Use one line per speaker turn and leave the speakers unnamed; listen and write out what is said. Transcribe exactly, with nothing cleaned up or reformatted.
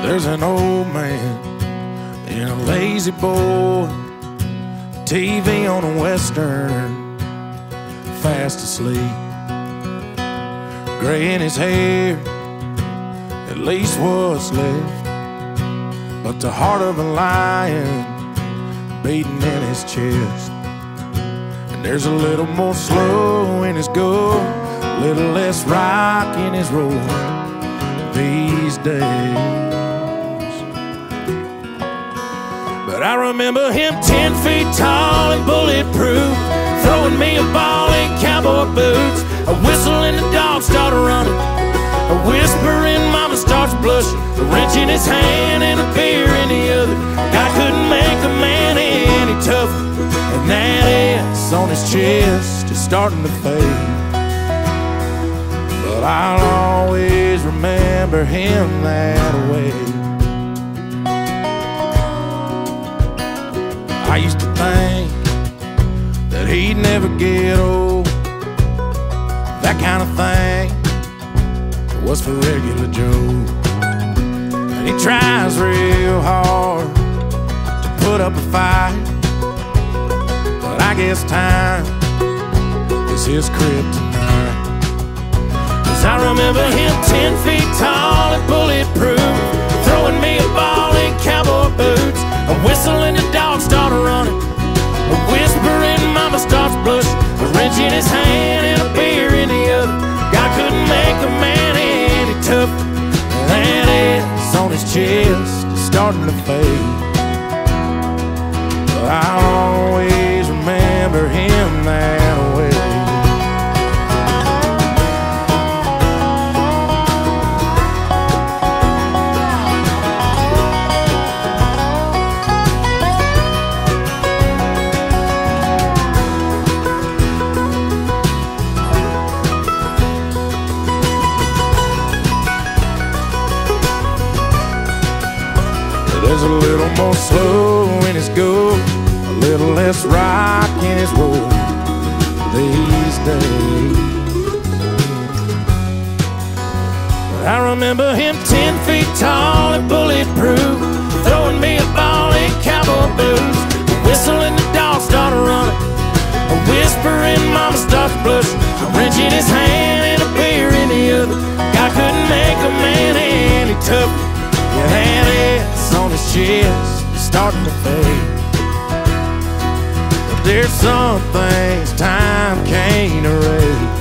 There's an old man in a lazy boy, T V on a western, fast asleep. Gray in his hair, at least what's left, but the heart of a lion beating in his chest. And there's a little more slow in his go, a little less rock in his roll these days. But I remember him ten feet tall and bulletproof, throwing me a ball in cowboy boots. A whistle and the dog started running, a whisper and mama starts blushing, a wrench in his hand and a beer in the other. God couldn't make a man any tougher, and that S on his chest is starting to fade. But I'll always remember him that way. I used to think that he'd never get old. That kind of thing was for regular Joe. And he tries real hard to put up a fight, but I guess time is his kryptonite. 'Cause I remember him ten feet tall and bulletproof, throwing me a ball in cowboy boots. A whistle and the dog started running, a whisper and mama starts blushing, a wrench in his hand and a beer in the other. God couldn't make a man any tougher, that S on his chest is starting to fade. But I'll always remember him that way. There's a little more slow in his go, a little less rock in his roll these days. But I remember him ten feet tall and bulletproof, throwing me a ball in cowboy boots. A whistle and the dog started running, a whisper and mama starts blushing, a wrench in his hand and a beer in the other. God couldn't make a man any tougher, yeah, that S on his chest is starting to fade. But there's some things time can't erase.